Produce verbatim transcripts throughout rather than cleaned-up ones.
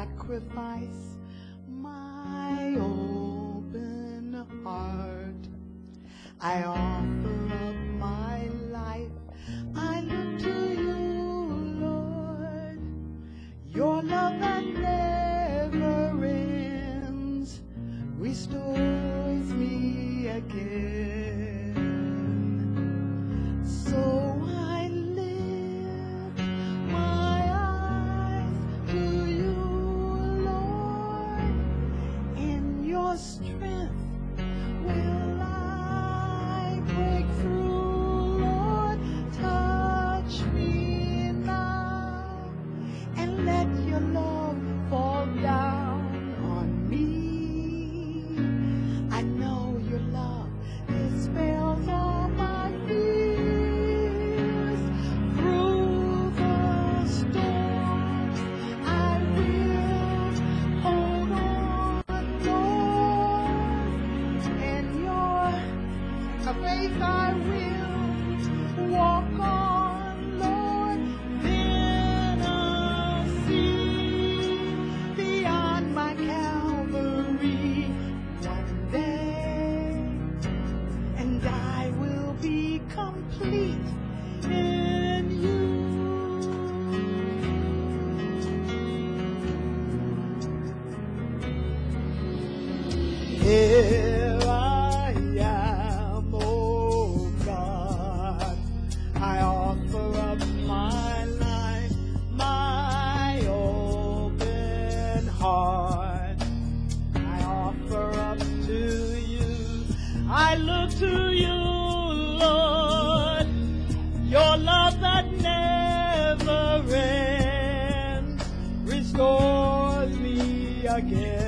sacrifice my open heart. I offer up my life. I look to you, Lord. Your love that never ends restores me again. So I lift my eyes to you, Lord. In your strength will I break through, Lord. Touch me now and let your love fall down on me. I know your love dispels all my fears. Through the storms I will hold on, Lord. In your faith I will walk on, Lord. Then I'll see beyond my Calvary one day, and I will be complete in you. Here I am, oh God. I offer up my life, my open heart. I offer up to you. I look to you, Lord. Your love that never ends restores me again.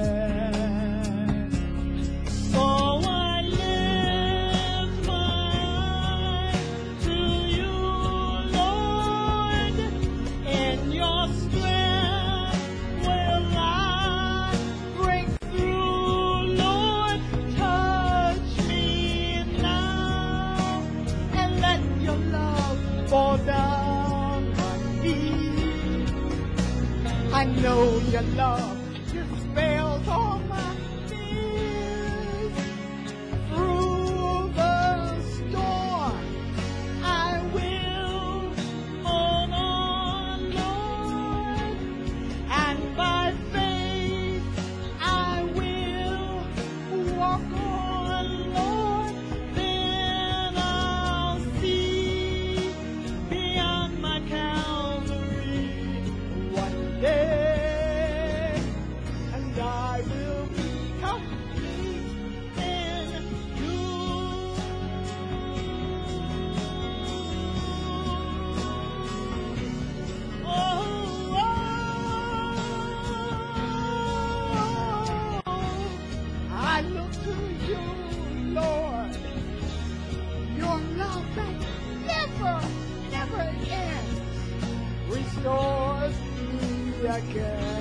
So I lift my eyes to you, Lord. In your strength will I break through, Lord. Touch me now and let your love fall down on me. I know your love dispels all my fears. Through the storm I will hold on, Lord, and by faith I will walk on, Lord. Then I'll see beyond my Calvary one day, and I will be complete in you. Oh, oh, oh. I look to you, Lord. Your love that never, never ends restores me again.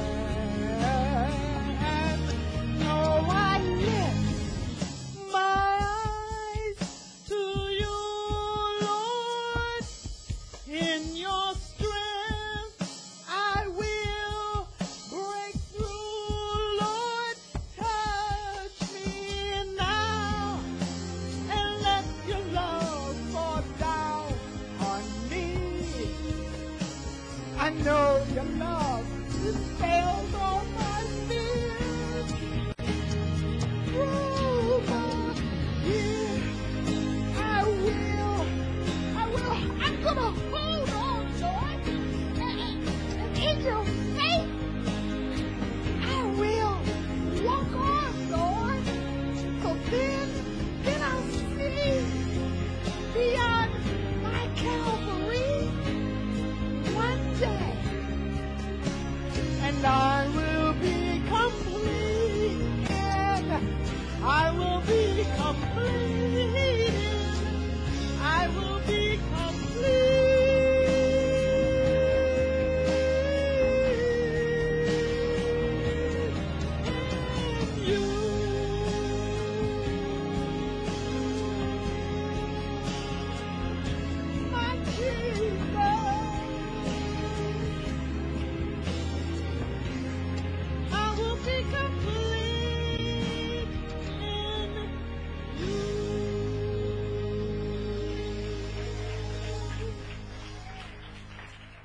So I lift my eyes to you, Lord. In your strength I will break through, Lord. Touch me now and let your love fall down on me. I know your love